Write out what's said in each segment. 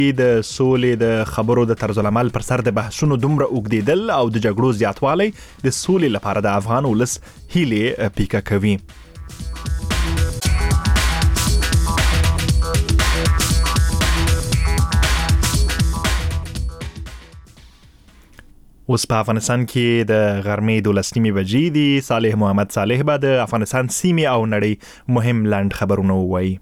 د سولې د خبرو د طرز العمل پر سر د بحثونو دومره اوږدېدل او د جګړو زیاتوالی د سولې لپاره د افغان ولس هیلې پیکه کوي. اوس په افغانستان کې د غرمې 12 بجې دي. صالح محمد صالح به د افغانستان سیمې او نړۍ مهم لاند خبرونه ووایي.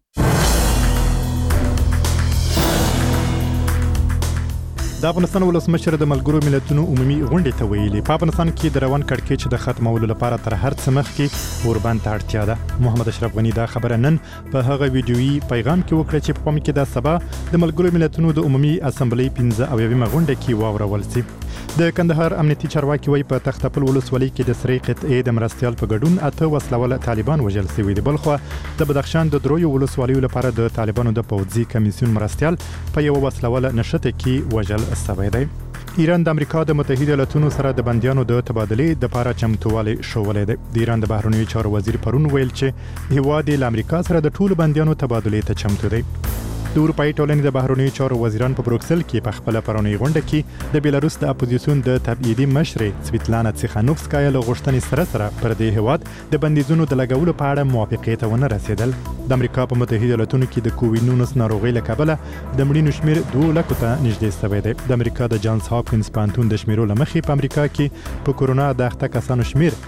د افغانستان ولسمشر د ملګرو ملتونو عمومي غونډې ته ویلي په افغانستان کې د روان کړکېچ د ختمولو لپاره تر هر څه مخکې اوربند ته اړتیا ده. محمد اشرف غنی دا خبره نن په هغه ویډیويي پیغام کې وکړه چې په پام کې د سبا د ملګرو ملتونو د عمومي اسمبلی 15 غونډه کې واورول شي. د کندهار امنیتي چارواکي وایي په تختپل ولسوالۍ کې د سری قطعې د مرستيال په ګډون 8 وسلواله طالبان وژل شوي دي. بلخو د بدخشان د دروي ولسوالیو لپاره د طالبانو د پوځي کمیسیون مرستيال په یو وسلواله نشته کې وژل شوی دی. ایران د امریکا د متحده ایالاتونو سره د بنديانو د تبادلې د لپاره چمتووالی شولې دی. د ایران د بهرنیو چارو وزیر پرون ویل چې هیواد له امریکا سره د ټولو بنديانو تبادلې ته چمتو دی. د اروپאי ټولنې د بهرنیو چارو وزیران په بروکسل کې په خپل پرونی غونډه کې د بیلاروس د اپوزیسیون د تبعیدي مشرې سویتلانا تسیخانوفسکایا له غوښتنې سره پر دې هیواد د بندیزونو د لګولو په اړه موافقې ته ونه رسیدل. د امریکا په متحده ایالاتونو کې د کووډ-19 ناروغۍ له کبله د مړینو شمیر 2 لک ته نږدې شوی دی. د امریکا د جانز هاپکینز پوهنتون د شمیرو لمخې په امریکا کې په کورونا د اخته کسانو شمیر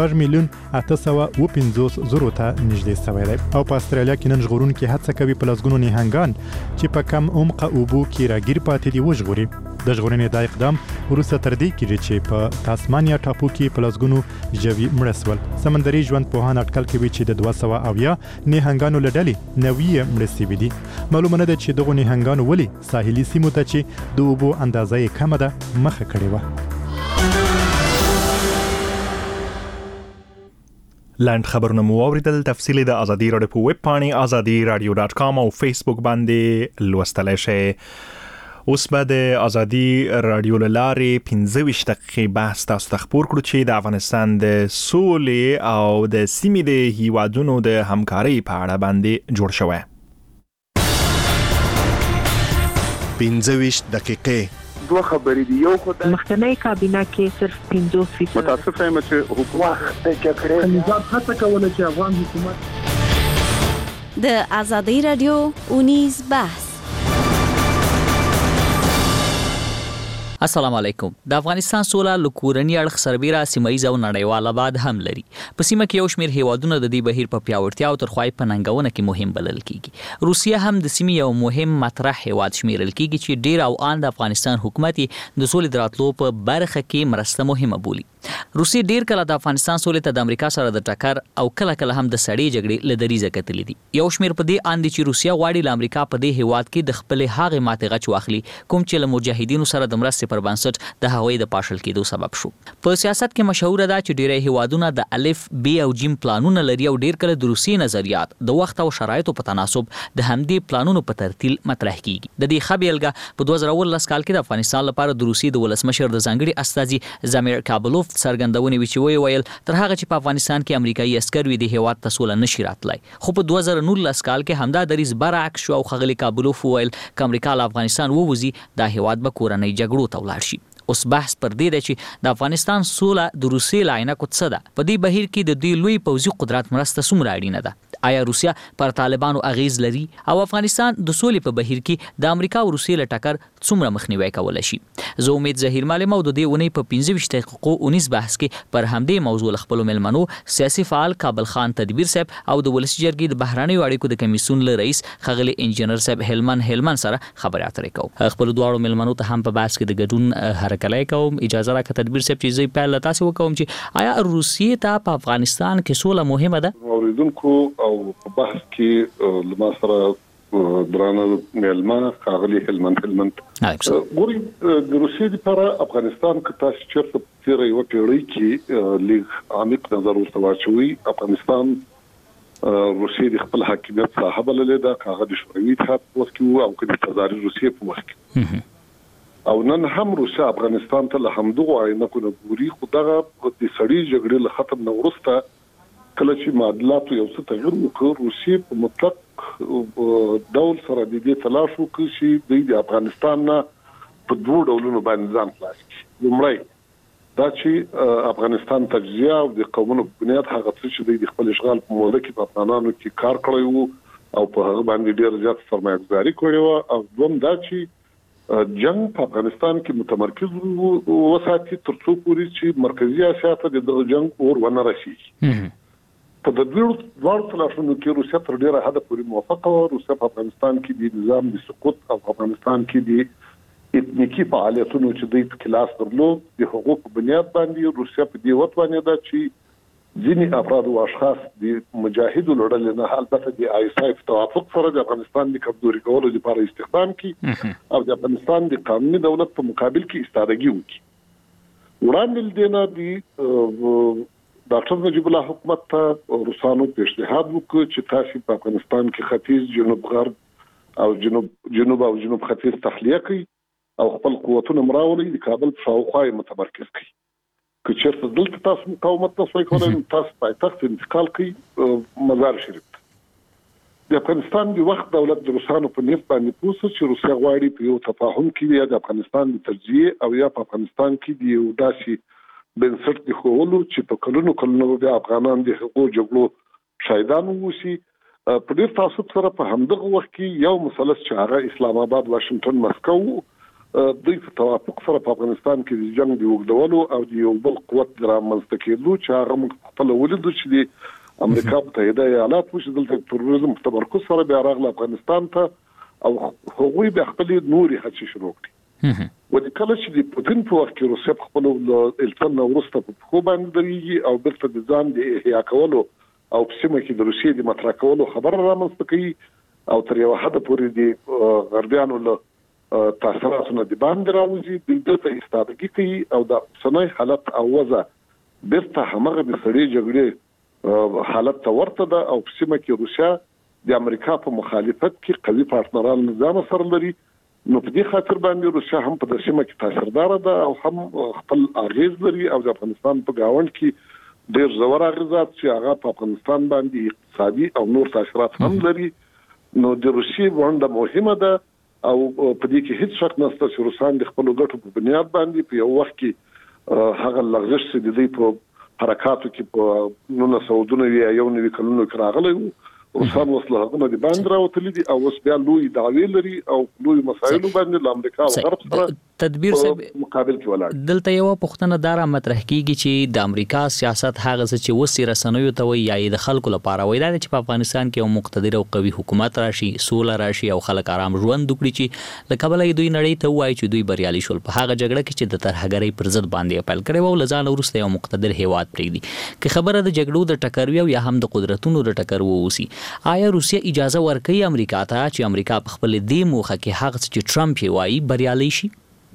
4,850,000 ته نږدې شوی دی. او په استرالیا کې نن ژغورونکي هڅه کوي په لسګونو نهنګان چې په کم عمق اوبو کې راګیر پاتې دي وژغوري. د ژغورنې دا اقدام وروسته تر دې کېږي چې په تاسمانیا ټاپو کې په لسګونو ژوي مړه شول. سمندري ژوند پوهان اټکل کوي چې د 270 نهنګانو له ډلې 90 مړه شوي دي. معلومه نه ده چې دغه نهنګانو ولې ساحلي سیمو ته چې د اوبو اندازه یې کمه ده مخه کړې وه. لاند خبرونه مو اوریدل. تفصیل د ازادي رادیو په ویب پاڼې azadi.radio.com او فیسبوک باندې لوستلای شئ. اوس به د ازادي رادیو لارې 15 دقیقې بحث تاسو ته خبر کړو چې د افغانستان د سولې او د سیمې د هیوادونو د همکارۍ په اړه باندې جوړ شوی. 15 دقیقې دوه خبرې دي. یو خو د مخکنی کابینه کې صرف 50% متاسف یم چې حکومت د جګړې نظام هڅه کوله چې افغان حکومت د ازادي رادیو اونیز بحث. السلام علیکم. د افغانستان سوله لکورنی اړخ سربېره سیمایي او نړیواله بعد هم لري. په سیمه کې یو شمېر هیوادونه د دې بهیر په پیاوړتیا او ترخوای په ننګونه کې مهم بلل کیږي. روسیه هم د سیمې یو مهم مطرح هیواد شمیرل کیږي چې ډیر او ان د افغانستان حکومت د سولې دراتلو په برخه کې مرسته مهمه بولي. روسیه ډیر کله د افغانستان سولې ته د امریکا سره د ټکر او کله کله هم د سړې جګړې له دریزه کتلې دي. یو شمېر په دې اند چې روسیه غواړي له امریکا په دې هیواد کې د خپل هغه ماته غچ واخلي کوم چې له مجاهدینو سره د مرستې پر بنسټ د هغوی د پاشل کېدو سبب شو. په سیاست کې مشهور ده چې ډیری هیوادونه د الف بی او جیم پلانونه لري او ډیر کله د روسي نظریات د وخت او شرایطو په تناسب د همدې پلانونو په ترتیل مطرح کیږي. د دې خبرګه په 2019 کال کې د افغانستان لپاره د روسي د ولسمشر د ځانګړي استازي زامیر کابلوف څرګندونې ویل تر هغه چې په افغانستان کې امریکایي عسكر وي د هیواد ته سوله نشي راتلای. خو په 2019 کال کې همدا دریز برعکس شو او خغلی کابلوف ویل ک امریکا له افغانستان ووزي د هیواد به کورنۍ جګړو ته ولاړ شي. اوس بحث پر دې دی چې د افغانستان سوله د روسي لاینه کوڅه ده. په دې بهیر کې د دوی لوی پوځي قدرت مرسته څومره اړینه ده؟ آیا روسیا پر طالبانو اغیز لري او افغانستان د سولې په بهیر کې د امریکا او روسیې له ټکر څومره مخنیوي کولای شي؟ زه امید ظهیر معلم او د دې ونې په 15 دقیقو 19 بحث کې پر همدې موضوع خپل ملمنو سیاسي فعال کابل خان تدبیر صاحب او د ولسی جرګې د بهراني اړیکو د کمیسیون له رئیس خغلی انجنیر صاحب هلمن سره خبرې اترې کوم. خپل دواړو ملمنو ته هم په بحث کې د ګډون هرکلی کوم. اجازه راکړه تدبیر صاحب چې زه پیل تاسو وکوم چې آیا روسیې ته په افغانستان کې سوله مهمه ده؟ اوریدونکو او په بحث کې لما سره درانه ملمنه خغلی هلمن ګوري د روسیې لپاره افغانستان کې تاسو چیرته تیر یو پیړۍ کې لیګ عمیق نظر ورته واچوي. افغانستان روسیې د خپل حاکمیت صاحب لري دا هغه د شوروي اتحاد په وخت کې او د تزاري روسیې په وخت کې او نن هم روسیا افغانستان ته له همدغه عینکو نه ګوري. خو دغه د سړي جګړې له ختم نه وروسته کله چې معادلات یو څه تغیر وکړ روسیې په مطلق ډول سره د دې تلاش وکړي چې د افغانستان نه په دوه ډولونو باندې ځان خلاص کړي. لومړی دا چې افغانستان تجزیه او د قومونو په بنیاد هغه څه چې د خپل اشغال په موده کې په افغانانو کې کار کړی وو او په هغه باندې ډېر زیات سرمایه‌ګذاري کړې وه، او دوم دا چې جنگ په افغانستان کې متمرکز وساتي تر څو پورې چې مرکزی اسیا ته د جنگ اور ونه رسیږي. په د دوه تلاشونو کې روسیا تر ډیره حد پورې موافقه وه. روسیا په افغانستان کې د نظام د سقوط او په افغانستان کې د اتنیکی فعالیتونو چې د کلاس درلود د حقوق په بنیاد باندې روسیا په دې وتوانه ده چې ځینې افراد او اشخاص د مجاهدو لړل نه البته د آیسای په توافق سره د افغانستان د کمزوري کولو لپاره استخدام کړي او د افغانستان د قانوني دولت په مقابل کې ایستادګي وکړي. وړاندې دینه د ډاکټر نجیب الله حکومت ته روسانو پیشنهاد وکړ چې تاسو په افغانستان کې ختیځ جنوب غرب او جنوب ختیځ تخلیه کړئ او خپل قوتونه مراولي د کابل په شاوخوا متمرکز کړئ. که چېرته دلته تاسو مقاومت تاسو کوئ تاسو پایتخت انتقال کړئ مزار شریف. د افغانستان د وخت دولت د روسانو په نیت باندې پوښتنه چې روسیا غواړي په یو تفاهم کې د افغانستان د تجزیه او یا په افغانستان کې د یو داسې بنسټ د خولو چې په کلونو د افغانان د حقوقو جګړو شاهدان ووسی. په دې تاسو سره په همدغه وخت کې یو مثلث چې هغه اسلام آباد، واشنگټن، مسکو دوی په توافق سره په افغانستان کې د جنگ د وګړولو او د یو بل قوت درامنځته کېدو چې هغه خپل ولیدو چې د امریکا متحده ایالات چې دلته تروریزم په تمرکز سره بیا راغله افغانستان ته او هغوی به خپل نوري هڅې شروع کړې. و د کله چې د پوتین په وخت کې روسیا په خپل التن وروسته په خو باندې درېږي او بیرته د ځان د احیا کولو او په سیمه کې د روسیې د مطرح کولو خبر رامنځته کوي او تر یو حد پورې د غربیانو له تاثیراتو نه د باندې راوځي دلته استادګي کوي او د اوسنۍ حالت او وضع بیرته همغه د سړي جګړې حالت ته ورته ده او په سیمه کې روسیا د امریکا په مخالفت کې قوي پارتنران نظام سره لري. نو په دې خاطر باندې روسیا هم په سیمه کې تاثیردار ده او هم خپل اغیز لري او د افغانستان په گاوند کې ډېر زور اغیزات چې هغه په افغانستان باندې اقتصادي او نور تاثیرات هم لري. نو د روسیې ونډه مهمه ده او په دې کې هیڅ شک نشته چې روسان د خپل ګټو په بنیاد باندې په یو وخت کې هغه لغزش چې د دې په حرکاتو کې په 1990 کلونو کې راغلی وو روسان وسله د باندې راوتلي دي او اوس بیا لوی دعوی لري او لوی مسایل باندې د امریکا او غرب سره تدبیر سره مقابل کې ولاړ. دلته یو پوښتنه دار مطرح کیږي چې د امریکا سیاست هغه چې وسی رسنوي ته وي یا د خلکو لپاره وي دا چې په افغانستان کې یو مقتدر او قوي حکومت راشي، سوله راشي او خلک آرام ژوند وکړي چې لکه بلې دوی نړۍ ته وایي چې دوی بریالي شول په هغه جګړه کې چې د ترهګرۍ پر ضد باندې اپیل کړي او لزان ورسته یو مقتدر هیواد پرېږدي. که خبره د جګړو د ټکر وي یا هم د قدرتونو د ټکر ووسی، آیا روسیا اجازه ورکوي امریکا ته چې امریکا په خپل دې موخه کې هغه چې ټرمپ یې وایي بریالي شي؟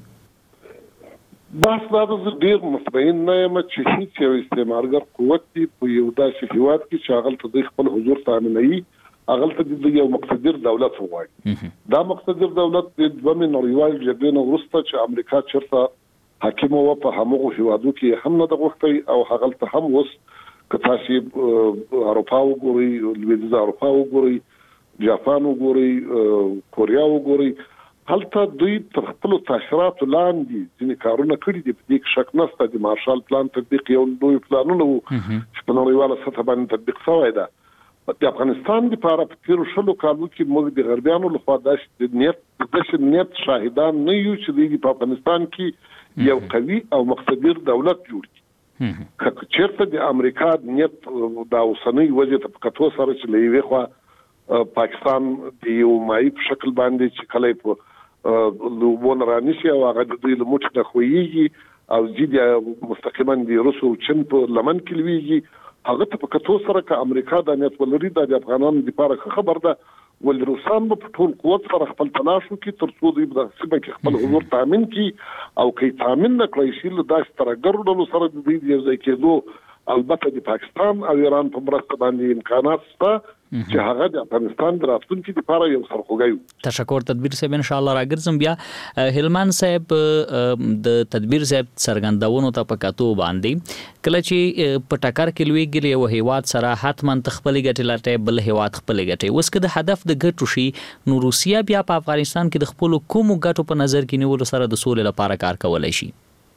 بحث دا ډېر مطمئن نه یم چې هیڅ یو استعمارګر قوت دی په یو داسې هیواد کې چې هغه ته خپل حضور تامینوي، هغه ته د یو مقتدر دولت وایي. دا مقتدر دولت د دوه نړیوال جګړې نه وروسته چې امریکا چېرته حاکم و په همغو هیوادو کې هم نه د غوښتي او هغه ته هم اوس که تاسو اروپا وګورئ، لویدیځ اروپا وګورئ، جاپان وګورئ، کوریا وګورئ، هلته دوی تر خپل تاثیراتو لاندې ځینې کارونه کړي دي. په دې کې شک نشته د مارشال پلان تطبیق یو لوی پلانونه وو چې په نړیواله سطح باندې تطبیق شوی ده. د افغانستان لپاره په تیرو 20 کالو کې موږ د غربیانو لخوا داسې نیت شاهدان نه یو چې دوی په افغانستان کې یو قوي او مقتدر دولت جوړ کړي. که چېرته د امریکا نیت د اوسنۍ وضع ته په کتو سره چې له یوې خوا پاکستان د یو مایع په شکل باندې چې کله په لوبون رانیشي او هغه د دوی له موټ نه خوېږي او ځي مستقیما د روس او چین په لمن کې لويږي، هغه ته په کتو سره که امریکا د نیت ولري د افغانانو لپاره خبر ده ول روسان په ټول قوت سره خپل تلاش وکړي تر څو دوی د سیمه کې خپل حضور تامین کړي او کې تامین نه کړی شي له داسې ترګرو سره د دې یو ځای کېدو البته د پاکستان او ایران په مرسته باندې امکانات شته چې هغه د افغانستان د راتلونکي لپاره یو سرخوږی. تشکر تدبیر صاحب، ان شاء الله راګرځم بیا هلمند صاحب د تدبیر صاحب څرګندونو ته پکاتو باندې کله چې په ټکر کې لویږي یو هیواد سره حتما خپل ګټه لټه بل هیواد خپل ګټه اوس که د هدف د ګټو شي نو روسیا بیا په افغانستان کې د خپل کوم ګټو په نظر کې نیول سره د سولې لپاره کار کولای شي.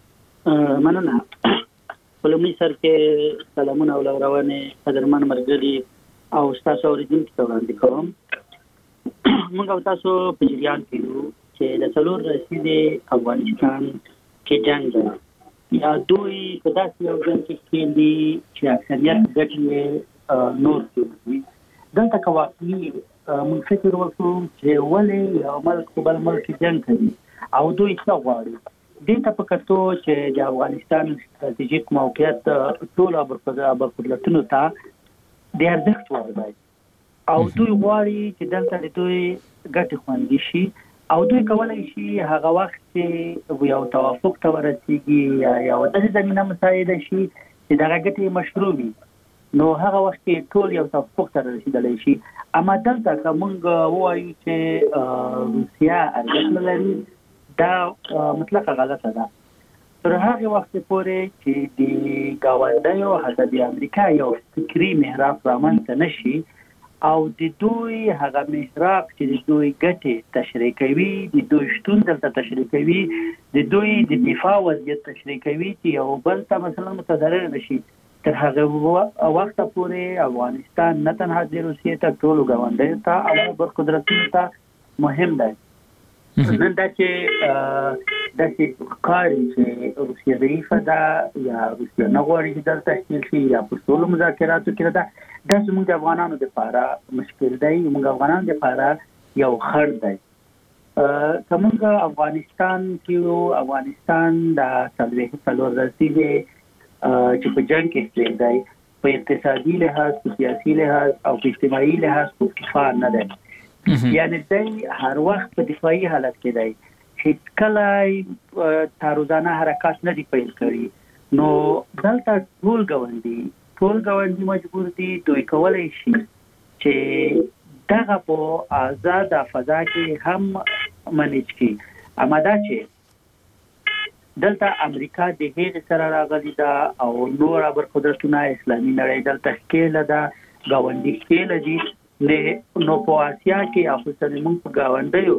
مننه. ولومړی سر کې سلامونه او روانه قدرمن مرګلي او تاسو اوریدونکو ته وړاندې کوم. موږ او تاسو په جریان کې یو چې د څلور رسیدې افغانستان کې جنگ دی یا دوی په داسې یو جنگ کې دي چې اکثریت ګټې نور کوي. دلته کوي موږ فکر وکړو چې ولې یو ملک بل ملک جنگ کوي او دوی څه غواړي. دې ته پکتو چې د افغانستان ستراتیژیک موقعیت ټول برخوردلتونو ته د ارزښت وړ دی او دوی غواړي چې دلته د دوی ګټې خوندي شي او دوی کولای شي هغه وخت چې یو توافق ته ورسیږي یا یو داسې زمینه مساعده شي چې دغه ګټې مشروع وي نو هغه وخت کې ټول یو توافق ته رسیدلی شي. اما دلته که موږ ووایو چې روسیا ارزښت لري دا مطلقه غلطه ده. تر هغه وخت پورې چې د ګاونډیو حتی د امریکا یو فکری محراب رامنځته نشي او د دوی هغه محراب چې د دوی ګټې تشریح کوي، د دوی شتون دلته تشریح کوي، د دوی د دفاع وضعیت تشریح کوي چې یو بل ته مثلا متضرر نشي، تر هغه وخت پورې افغانستان نه تنها د روسیې ته ټول ګاونډیو ته او برقدرتونو ته مهم دی. نن دا چې داسې ښکاري چې روسیه ضعیفه ده یا روسیه نه غواړي چې دلته تشکیل شي یا په ټولو مذاکراتو کې ده، دا زموږ د افغانانو دپاره مشکل دی، زموږ افغانانو دپاره یو خړ دی. که موږ افغانستان کې افغانستان د څلور رسیدې چې په جنګ کې شوی دی په اقتصادي لحاظ، په سیاسي لحاظ او په اجتماعي لحاظ په کفار نه دی. یعنی دی هر وخت په دفاعي حالت کې دی، هیڅ کله تاروزانه حرکات نه دی پیل کړي. نو دلته ټول ګاونډي مجبور دي دوی کولی شي چې دغه په آزاد فضا کې هم منیج کړي. اما دا چې دلته امریکا د هغې سره راغلي ده او نور برقدرتونه اسلامي نړۍ دلته ښکېله ده، ګاونډي ښکېله دي. نو په آسیا کې خصوصا موږ په ګاونډیو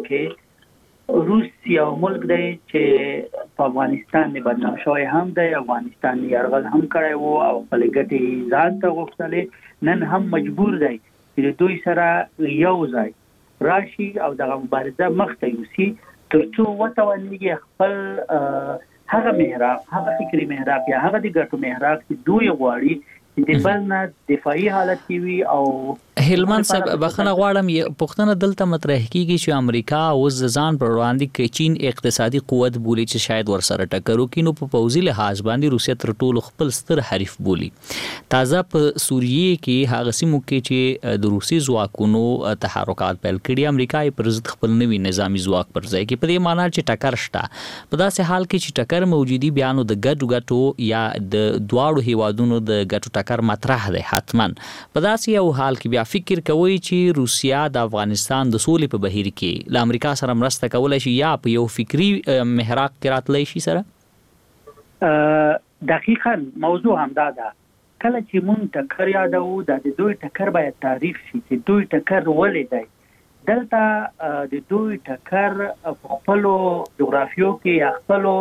کې روس یو ملک دی چې په افغانستان نه بدنام شوی هم دی، افغانستان یرغل هم کړی وو او خپل ګټې ځان ته غوښتلې، نن هم مجبور دی چې دوی سره یو ځای راشي او دغه مبارزه مخته یوسي تر څو وتوانیږي خپل هغه محراب، هغه فکري محراب یا هغه د ګټو محراب چې دوی غواړي د بل نه دفاعي حالت کې وي. او هلمند صاحب بخنه غواړم پښتنه دلته مطرح کیږي چې امریکا اوس ځان پر وړاندې کې چین اقتصادي قوت بولی چې شاید ورسره ټکر وکړي، نو په پوځي لحاظ باندې روسیا تر ټولو خپل ستر حریف بولی. تازه په سوریه کې هغه سیمو کې چې د روسي ځواکونو تحرکات پیل کړي، امریکا یې پر ضد خپل نوي نظامی ځواک پر ځای کې په دې معنی چې ټکر شته. په داسې حال کې چې ټکر موجودي بیانو د ګټو یا د دواړو هیوادونو د ګټو ټکر مطرح دی حتما. په داسې یو حال کې بیا فکر کوي چې روسیا د افغانستان د سولې په بهیر کې له امریکا سره مرسته کولای شي یا په یو فکری محراق کې راتلی شي سره؟ دقیقاً موضوع همدا ده. کله چې مونږ ټکر یادو د دوی ټکر باید تعریف شي چې دوی ټکر ولې دی. دلته د دوی ټکر په خپلو جغرافیو کې یا خپلو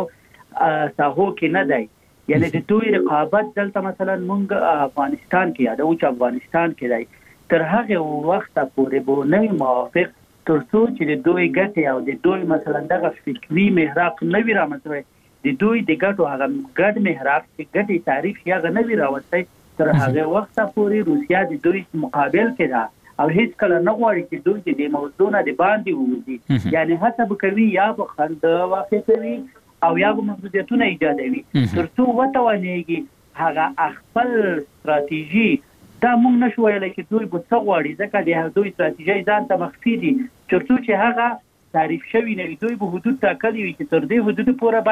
ساحو کې نه دی، یعنی د دوی رقابت دلته مثلا مونږ افغانستان کې یادو چې افغانستان کې دی، تر هغه وخت پورې به نه موافق تر څو چې د دوی ګټې او د دوی مثلا دغه فکري محراب نه وي رامنځته، د دوی د ګټو هغه ګډ محراب چې ګټې تعریف یې هغه نه وي راوستی، تر هغه وخت پورې روسیا د دوی مقابل کې ده او هیڅ کله نه غواړي چې دوی د موضوع نه د باندې ووځي. یعنی هڅه به کوي یا به خنډ واقع کوي او یا به محدودیتونه ایجادوي تر څو وتوانیږي هغه خپل ستراتیژي. دا موږ نشو ویلی چې دوی به څه غواړي، ځکه د دوی ستراتیژۍ ځان ته مخفي دي، تر څو چې هغه تعریف شوي نه وي. دوی به حدود ټاکلي وي چې تر دې حدودو پورې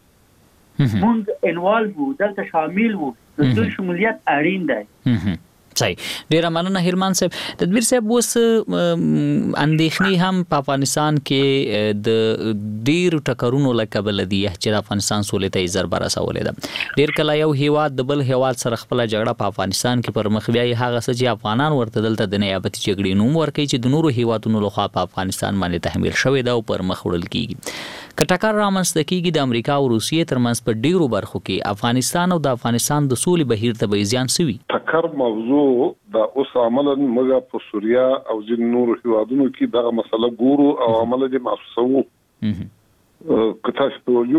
باید موږ انوالو وو، دلته شامل وو، د دوی شمولیت اړین دی. صحیح. ډیره مننه هیلمان صاحب. تدبیر صاحب اوس اندېښنې هم په افغانستان کې د ډیر ټکرونو لکه بلدي چې د افغانستان سولې ته ضربه رسولې ده. ډیر کله یو هیواد د بل هیواد سره خپل جګړه په افغانستان کې پر مخ بیاي هغه څه چې افغانان ورته دلته د نیابتي جګړې نوم ورکوي چې د نورو هیوادونو لخوا په افغانستان باندې تحمیل شوی ده او پر مخ وړل کیږي. که ټکر رامنځته کیږي د امریکا او روسیې ترمنځ په ډیرو برخو کې افغانستان او د افغانستان د سولې بهیر ته به زیان سوي. ټکر موضوع دا اوس عملاً موږ په سوریا او ځینو نورو هیوادونو کې دا مسله ګورو او عملاً دې محسوسو. که تاسو ته یو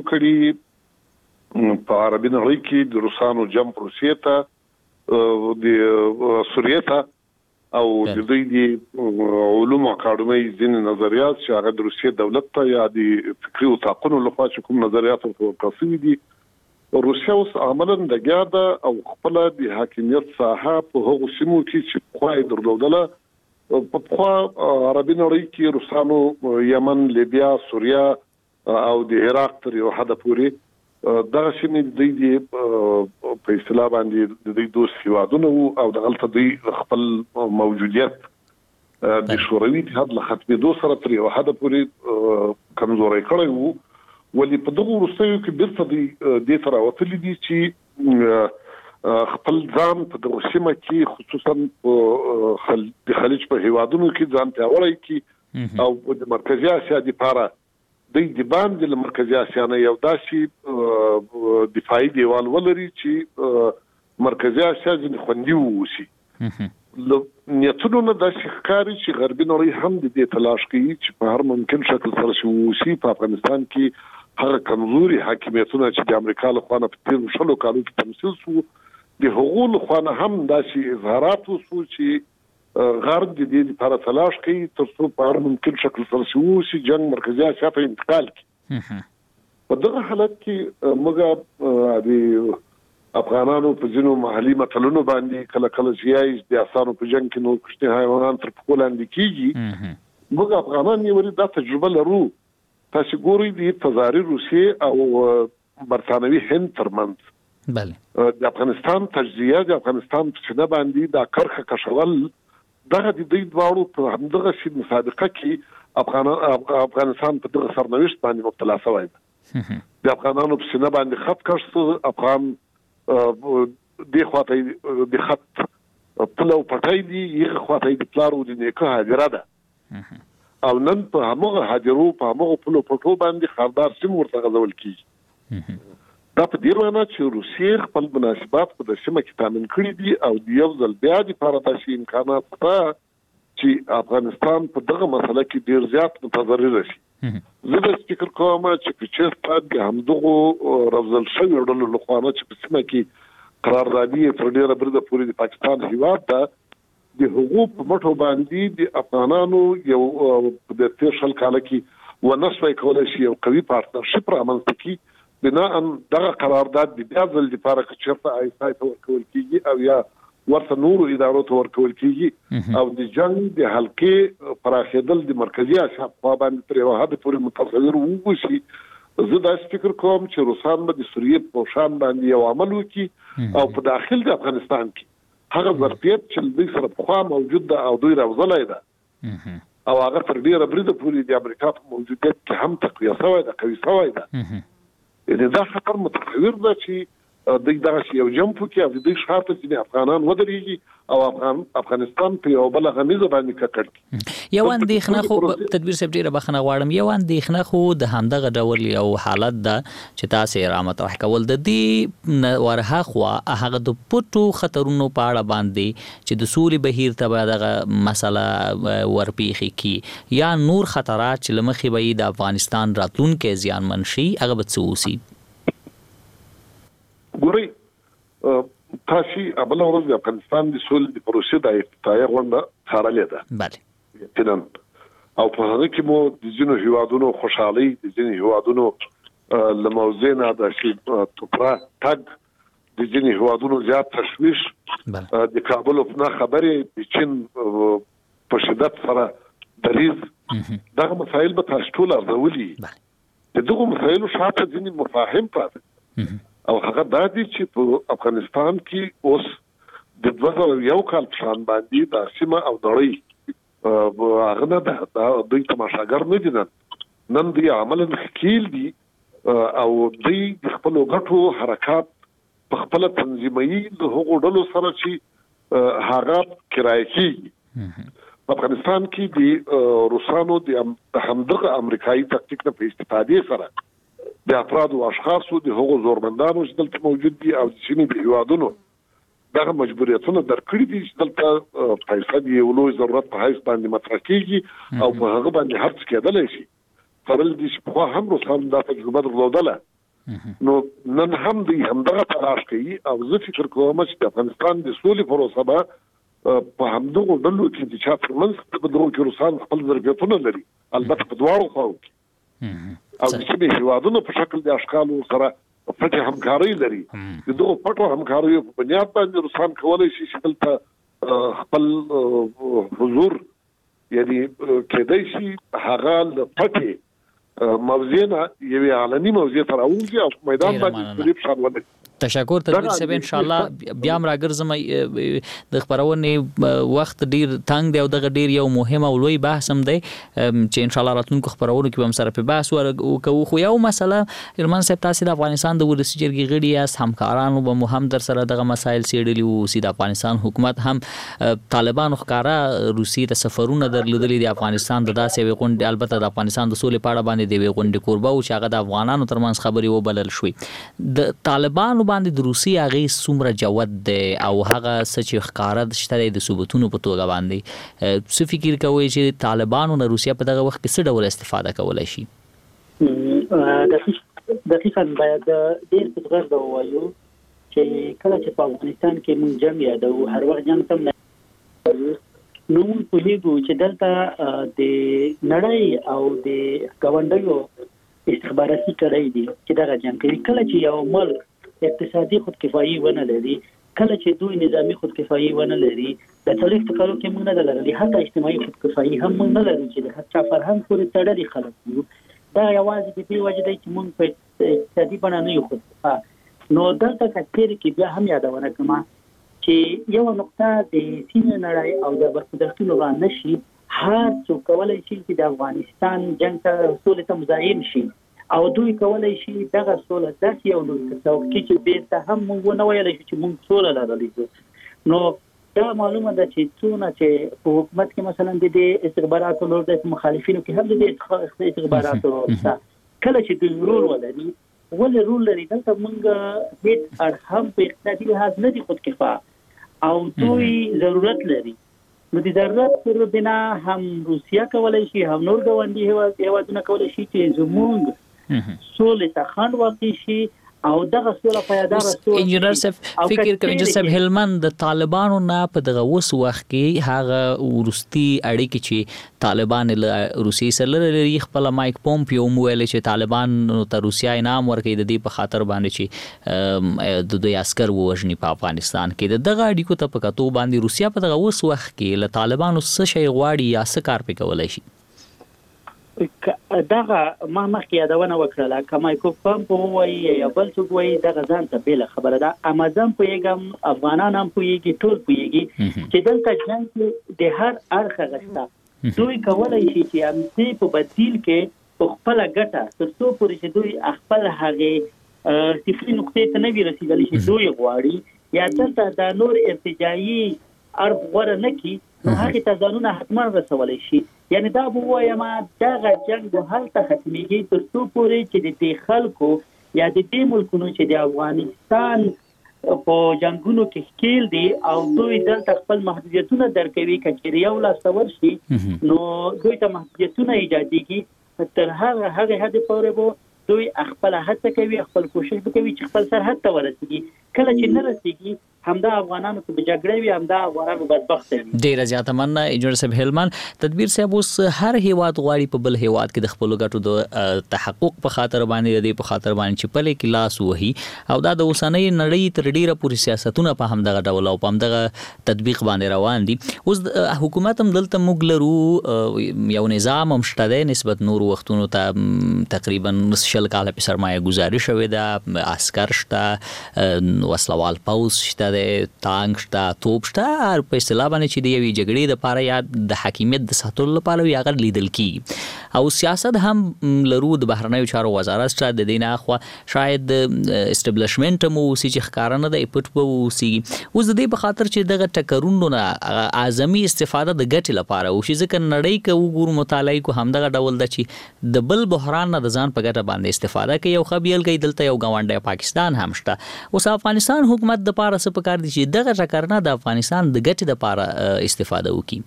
کړي په عربي نړۍ کې د روسانو جنب روسیې ته د سوریې ته او د دوی د علومو اکاډمۍ ځینې نظریات چې هغه د روسیې دولت ته یا د فکري اتاقونو لخوا چې کوم نظریات ورکړل شوي دي، روسیا اوس عملاً د ګاده او خپل د حاکمیت ساحه په هغو سیمو کې چې خوای درلودله په خوا عربي نړۍ کې روسانو یمن، لیبیا، سوریا او د عراق تر یو حد پورې دغه سیمې د په اصطلاح باندې د دوست هیوادونو او دغلته دوی خپل موجودیت د شوروي اتحاد له ختمېدو سره تر یو حد پورې کمزوری کړی وو. ولې په دغه وروستیو کې بیرته دې ته راوتلي دي چې خپل ځان په دغه سیمه کې خصوصا د خلیج په هیوادونو کې ځان پیاوړی کړي او د مرکزي اسیا لپاره د باندې له مرکزي اسیا نه یو داسې دفاعي دیوال ولري چې مرکزي اسیا ځینې خوندي ووسي. نیتونو نه داسې ښکاري چې غربي نړۍ هم د دې تلاش کوي چې په هر ممکن شکل سره ووسي په افغانستان کې هغه کمزوري حاکمیتونه چې د امریکا له خوا نه په تیرو 60 کالو کې تمثیل شو د هغو له خوا نه هم داسې اظهارات وشو چې غرب د دې لپاره تلاش کوي تر څو په هر ممکن شکل سره ووسي جنگ مرکزي اسیا ته انتقال کړي. په دغه حالت کې موږ د افغانانو په ځینو محلي متلونو باندې کله کله چې د اسانو په جنگ کې نو کشته حیوانات تر پخو لاندې کیږي. موږ افغانان یې ورته تجربه لرو. تاسو ګورئ د تزاري روسیې او برتانوي هند ترمنځ د افغانستان تجزیه د افغانستان په سینه باندې د کرخه کشول دغه د دوی دواړو په همدغه شی مسابقه کې افغانستان په دغه سرنوشت باندې مبتلا شوی دی. د افغانانو په سینه باندې خط کړ افغان د خواته د خط پلو پټای دی یغه خواته د پلارو د نیکه هاجره ده او نن په هغه هاجرو په هغه پلو پټو باندې خاردار سیم ورته غځول کیږي. دا په دې معنی چې روسیې خپل مناسبات په د سیمه کې تامین کړی دي او د یو ځل بیا د پاراتاشي امکانات ته چې افغانستان په دغه مسله کې ډیر زیات متضرر شي. زه د فکر کوم چې چې په همدغه رفضل شوی ډول له خوا چې په سیمه کې قراردادي تر ډیره برده پورې د پاکستان هیواد ده د حقوق په مټو باندې د افغانانو یو د تیر شل کال کې ونسوي کولای شي یو قوي پارتنرشپ رامنځته کړي بنا ان دغه قرارداد د بیا ځل لپاره چې چیرته آیسای ته ورکول کیږي او یا ورته نورو ادارو ته ورکول کیږي او د جنگ د حلقې پراخېدل د مرکزي اسیا په باندې تر یو حد پورې متصور ووسی. زه دا فکر کوم چې روسان به د سوریې په شان باندې یو عمل وکړي او په داخل د افغانستان کې هغه ظرفیت چې دوی سره په خوا موجود ده او دوی راوځلای ده او هغه تر ډیره برده پورې د امریکا په موجودیت کې هم تقویه شوی ده، قوي شوی ده. یعنې دا خطر متصور ده چې دوی دغه یو جنب وکړي او دوی شاته چې افغانان ودرېږي او افغانستان په یو بل غمیزه باندې ککړ کړي. یو اندېښنه خو تدبیر صاحب ډیره بخښنه غواړم، یو اندېښنه خو د همدغه ډول یو حالت ده چې تاسو رامطرح کول د دې ورها خو هغه د پټو خطرونو په اړه باندې چې د سولې بهیر ته دغه مسله ورپیخي کی یا نور خطرات چې لمخې به د افغانستان راتلونکي زیانمن شي هغه به څه وسی. ګورئ تاسو ابل ورځ د افغانستان د سولې د پروسې د افتتاحیه غونډه څارلې ده. بله تنن او په هغه کې مو د ځینو هیوادونو خوشحالي د ځینو هیوادونو لموزینا د شي توپرا تګ د ځینو هیوادونو زیات تشویش د کابل په خبرې د چین په شدت سره دریز دغه مسایل به تاسو ټول ارزولي. د دغه مسایلو شاته ځینې مفاهیم پاتې او هغه د دې چې په افغانستان کې اوس د 2001 کال په شان باندې د سیمه او نړۍ هغه نه د دوی تماشاګر نه دي نن دوی عملاً خکیل دي او دوی د خپل غټو حرکات په خپل تنظیمي د هغو ډلو سره چې هغه کرایه کیږي په افغانستان کې د روسانو د همدغه امریکایي تکتیک نه په استفادې سره د افراد او اشخاصو د هغو زورمندانو چې دلته موجود دي او چې د هیوادونو دغه مجبوریتونه درکړي دي چې دلته پیسې دی یو لوی ضرورت په هیڅ باندې مطرح کیږي او په هغه باندې هر څه کېدلی شي فرل دي چې په هم روسانو دا تجربه درلودله نو نن هم دوی همدغه تلاش کوي او زه فکر کوم چې د افغانستان د سولې پروسه به په همدغه ډلو کې د چا ترمنځ په دغه کې روسان خپل ظرفیتونه لري البته په دواړو خواو کې او چې هیوادونو په شکل د اشکالو سره پټه همکاري لري د دغه پټو همکاري په بنیاد باندې روسان کولای شي چې دلته خپل حضور یعنی کېدای شي هغه پټه موضوعنا یوه علني موضوع تر اوږي او میدان باندې په شان ونه تشکر تدبیر صاحب ان شاء الله بیا هم راګرځم د خبرونې وخت ډیر تنگ دی او دغه ډیر یو مهمه او لوی بحث هم دی چې ان شاء الله راتلونکو خبرونو کې هم سره په بحث وکړو خو یو مسله هلمند صاحب تاسو د افغانستان د ولسی جرګې غړي یاست همکارانو به مو هم در سره دغه مسایل څېړلي وو چې د افغانستان حکومت هم طالبانو ښکارا روسي ته سفرونه درلودلي د افغانستان د داسې یوې غونډې البته د افغانستان د سولې په اړه باندې د یوې غونډې کوربه و چې هغه د افغانانو ترمنځ خبرې وبلل شوې د طالبانو باندې د روسي هغه څومره جوت دی او هغه څه چې ښکارا شته د ثبوتونو په توګه باندې څه فکر کوئ چې طالبانو نه روسیا په دغه وخت کې څه ډول استفاده کولای شي دقیقاً باید ډېر په غږ ووایو چې کله چې په افغانستان کې موږ جنګ یادو هر وخت جنګ تم نو موږ پوهیږو چې دلته د نړۍ او د ګاونډیو استخباراتي کړۍ دي چې دغه جنګ کوي کله چې یو ملک اقتصادي خودکفایي ونه لري کله چې دوی نظامی خودکفایي ونه لري د څلوېښتو کالو کې موږ نه لرلې حتی اجتماعي خودکفایي هم موږ نه لرو چې د هر چا فرهنګ پورې تړلي خلک یو دا یوازې د دې وجه دی چې موږ په اقتصادي بڼه نه یو خودکفا نو دلته کچېرې کې بیا هم یادونه کوم چې یو نقطه د سیمې نړۍ او د برخوردارتونو را نشي هر څوک کولی شي چې د افغانستان جنګ ته سولې ته مزاحم شي او دوی کولای شي دغه سوله داسې یو لوی تصوف کې چې بیرته هم موږ ونه ویلی شو چې موږ سوله لرلی نو دا معلومه ده چې څونه چې په حکومت کې مثلا د دې استخباراتو لور د مخالفینو کې هم د دې استخباراتو لور کله چې دوی رول ولري ولې رول لري دلته موږ هیڅ اړخ هم په اقتصادي لحاظ نه دي خودکفا او دوی ضرورت لري نو د ضرورت پر بنا هم روسیا کولای شي هم نور ګاونډي هیوادونه کولای شي چې زموږ سولې ته خنډ واقع شي او دغه سوله پایدار سوله انجینر صاحب فکر کوي انجینر صاحب هلمند د طالبانو نه په دغه وس وخت کې هغه ورستي اړیکې چې طالبان له روسي سره لري خپل مایک پومپیو ویل چې طالبان ته روسیا انعام ورکړي د دې په خاطر باندې چې د دوی عسكر ووژني په افغانستان کې دغه اړیکو ته په کتو باندې روسیا په دغه وس وخت کې له طالبانو څه شي غواړي یا څه کار پې کولای شي دغه ما مخکې یادونه وکړله که مایکو پمپ ووایي یا بل څوک وایي دغه ځان ته بېله خبره ده امازم پوهېږم افغانان هم پوهېږي ټول پوهېږي چې دلته جنګ کې د هر اړخه غشته دوی کولی شي چې همدې په بدیل کې په خپله ګټه تر څو پورې چې دوی خپل هغې صفري نقطې ته نه وي رسېدلی چې دوی غواړي یا دلته دا نور ارتجاعي اړخ غوره نه کړي نو هغې ته ځانونه حتما رسولی شي یعنی دا به ووایم دغه جنګ به هلته ختمېږي تر څو پورې چې د دې خلکو یا د دې ملکونو چې د افغانستان په جنګونو کې ښکیل دي او دوی دلته خپل محدودیتونه درکوي که چېرې یو لاسته ورشي نو دوی ته محدودیتونه ایجادېږي تر هغه حدې پورې به دوی خپله هڅه کوي خپل کوشش به کوي چې خپل سرحد ته ورسېږي کله چې نه رسېږي همدا افغانانو ته به جګړه وي همدا افغانانو بدبخته وي ډېره زیاته مننه انجینر صاحب هلمند تدبیر صاحب اوس هر هیواد غواړي په بل هیواد کې د خپلو ګټو د تحقق په خاطر باندې د دې په خاطر باندې چې پلې کې لاس وهي او دا د اوسنۍ نړۍ تر ډېره پورې سیاستونه په همدغه ډول او په همدغه تطبیق باندې روان دي اوس حکومت هم دلته موږ لرو یو نظام هم شته دی نسبت نورو وختونو ته تقریبا 20 کاله په سرمایه ګزاري شوې ده عسکر شته وسلوال پوځ شته د تانک شته توپ شته په اصطلاح باندې چې د یوې جګړې دپاره یا د حاکمیت د ساتلو لپاره یا هغه لیدل کیږي او سیاست هم لرو د بهرنیو چارو وزارت شته د دې نه اخوا شاید اسټابلیشمنټ هم اوسي چې ښکاره نه دی پټ به اوسیږي اوس د دې په خاطر چې دغه ټکرونو نه اعظمي استفاده د ګټې لپاره وشي ځکه نړۍ که وګورو مطالعې کو همدغه ډول ده چې د بل بحران نه د ځان په ګټه باندې استفاده کوي او ښه بیلګه دلته یو ګاونډی پاکستان هم شته اوس افغانستان حکومت دپاره څه پکار دي چې دغه ټکر نه د افغانستان د ګټې دپاره استفاده وکړي.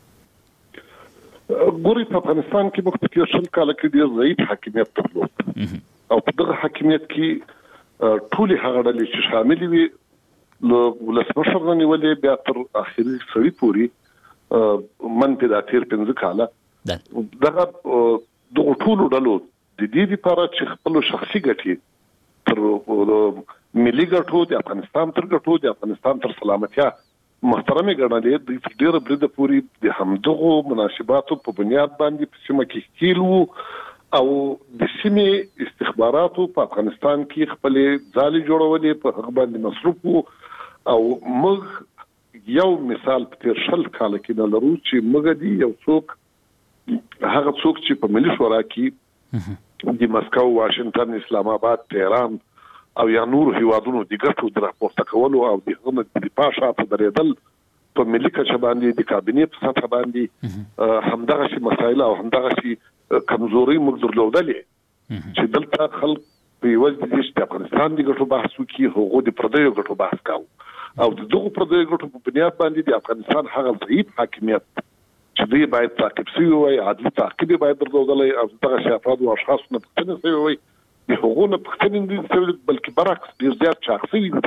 ګوري په افغانستان کې موږ په تېر شل کاله کې ډېر ضعیف حاکمیت درلود او په دغه حاکمیت کې ټولې هغه ډلې چې شاملې وي له ولسمشر نه نیولې بیا تر اخري سړي پورې منفي دا تېر 15 کاله دغه دغه ټولو ډلو د دې لپاره چې خپل شخصي ګټې تر ملي ګټو د افغانستان تر ګټو د افغانستان تر سلامتیا محترمه ګڼلې د ډېر برید پوری د همدغه مناسباتو په بنیاد باندې په سیمه کې کېلو او د سیمې استخباراتو په افغانستان کې خپل ځالې جوړولې په هغه باندې مصروف او موږ یو مثال په تیر شل کال کې نه لرو چې موږ دی یو څوک هغه څوک چې په ملي شورا کې د مسکو واشنگټن اسلام آباد تهران او یا نور هیوادونو د ګټو د راپورته کولو او د هغه د دفاع شاته درېدل په ملي کچه باندې د کابینې په سطح باندې همدغه شي مسایل او همدغه شي کمزوري موږ درلودلې چې دلته خلک په یوه د دې چې افغانستان د ګټو بحث وکړي هغه د پردیو ګټو بحث کوي او د دغه پردیو ګټو په بنیاد باندې د افغانستان هغه ضعیف حاکمیت چې دوی باید تعقیب شوی وي عادلي تعقیب باید درلودلی او دغه شي افراد او اشخاص نه پوښتنه شوی وي د هغو نه پوښتنې نه شوي بلکې برعکس ډېر زیات چاق شوي دي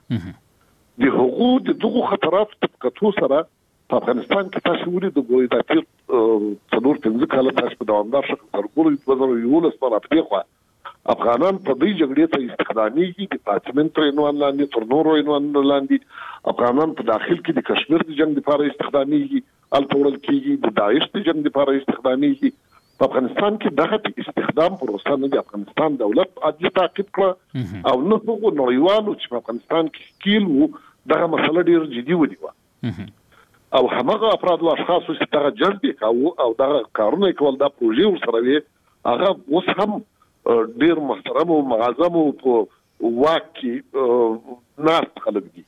د هغو د دغو خطراتو په کتو سره په افغانستان کې تاسو ولې د ګوري د تیر 4-5 کاله تاسو په دوامدار شکل سره ګوري 2011 سره په خوا افغانان په دې جګړې ته استخدامېږي د پارلمان تر عنوان لاندې تر نورو عنوان لاندې افغانان په داخل کې د کشمیر د جنگ لپاره استخدامېږي الټورل کېږي د داعش د جنگ لپاره استخدامېږي په افغانستان کې دغه استخدام پروسه نه د افغانستان دولت عادي تعقیب کړه او نه هغو نړیوالو چې په افغانستان کې کېل وو دغه مسله ډېر جدي ونیوه او همغه افراد او اشخاص چې دغه جلب کوي او دغه کارونه کول دا پروژې ورسره وي هغه اوس هم ډېر محترم او معظم او په واک کې ناست خلک دي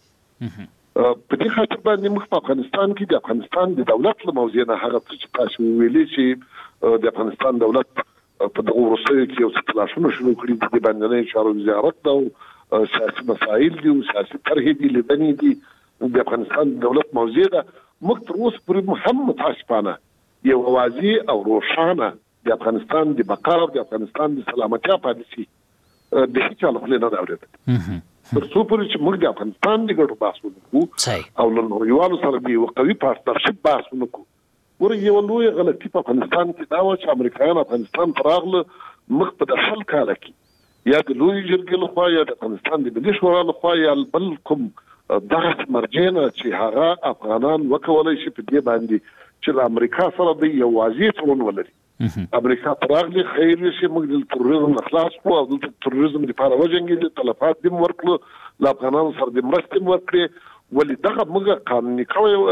په دې خاطر باندې موږ په افغانستان کې د افغانستان د دولت له موضوع نه هغه چې تاسو ویلي چې د افغانستان دولت په دغه وروستیو کې یو څه تلاشونه شروع کړي دي د باندې چارو وزارت او سیاسي مسایل دي او سیاسي طرحې دي لیدنې دي د افغانستان دولت موضوع ده موږ تر اوسه پورې هم متاسفانه یو واضح او روښانه د افغانستان د بقا او د افغانستان د سلامتیا پالیسي د هیڅ چا له خولې نه ده اورېدلې تر څو پورې چې موږ د افغانستان د ګټو بحث ونکړو او له نړیوالو سره د یو قوي پارتنرشپ بحث ونکړو ګورئ یوه لویه غلطي په افغانستان کې دا وه چې امریکایان افغانستان ته راغله موږ په د شل کاله کې یا د لویې جرګې لخوا یا د افغانستان د ملي شورا لخوا یا بل کوم دغه مرجع نه چې هغه افغانان وکولی شي په دې باندې چې له امریکا سره د یو واضح تړون ولري امریکا ته راغلي خیر شي موږ د تروریزم نه خلاص کړو او د تروریزم لپاره وجنګېدل تلفات دې ورکړو له افغانانو سره د مرستې ورکړې ولې دغه موږ قانوني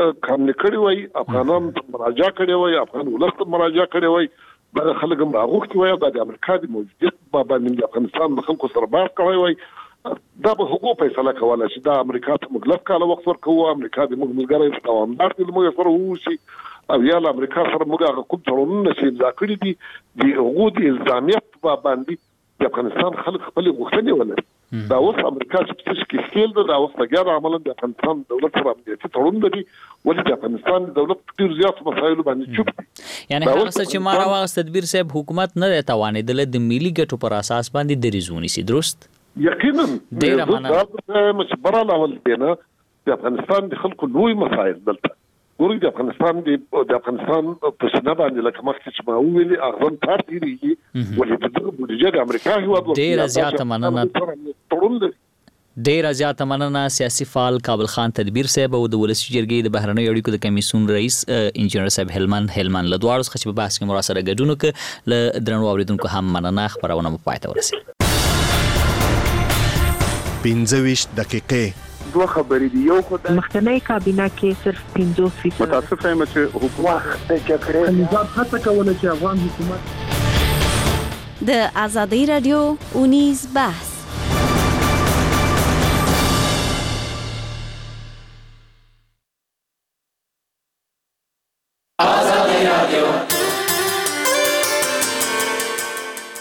کړی وای افغانان ته مراجعه کړې وای افغان ولس ته مراجعه کړې وای دغه خلک هم راغوښتي وای د امریکا د موجودیت باندې د افغانستان د خلکو سره بحث کوي وای دا به هغو فیصله کوله چې دا امریکا ته موږ لږ کاله وخت ورکوو امریکا د موږ ملګری دوامدار دی له موږ سره واوسي او یا له امریکا سره موږ هغه کوم تړونونه چې امضا کړي دي د هغو د الزامیت په باندې د افغانستان خلک خپلې غوښتنې ولري دا اوس امریکا چې په څه کې ښکېل ده دا اوس لګیا عملا د افغانستان دولت سره امنیتي تړون لري ولې د افغانستان دولت په ډېرو زیاتو مسایلو باندې چوپ دي یعنې هغه څه چې ما راواغست تدبیر صاحب حکومت نه دی توانېدلی د ملي ګټو پر اساس باندې دریځ ونیسي درست یقینا ډېره مننه چې برعلاوه له نه د افغانستان د خلکو لوی مسایل دلته ګورئ د افغانستان په سینه باندې لکه مخکې چې ما وویلې اغرن تار تېرېږي ولې د دغه بودیجه د امریکا هېواد ډېره زیاته مننه تړون لري ډېره زیاته مننه سیاسي فعال کابل خان تدبیر صاحب او د ولسي جرګې د بهرنیو اړیکو د کمیسیون رئیس انجینر صاحب هلمند له دواړو څخه چې په بحث کې مو راسره ګډون وکړه له درنو اورېدونکو هم مننه خپرونه مو پای ته ورسېده 15 دقیقې دوه خبرې دي. یو خدای مخکنی کابینه کې صرف 50% متاسف یم چې حکومت وخت د جګړې نظام هڅه کوله چې افغان حکومت د ازادي رادیو اونیز بحث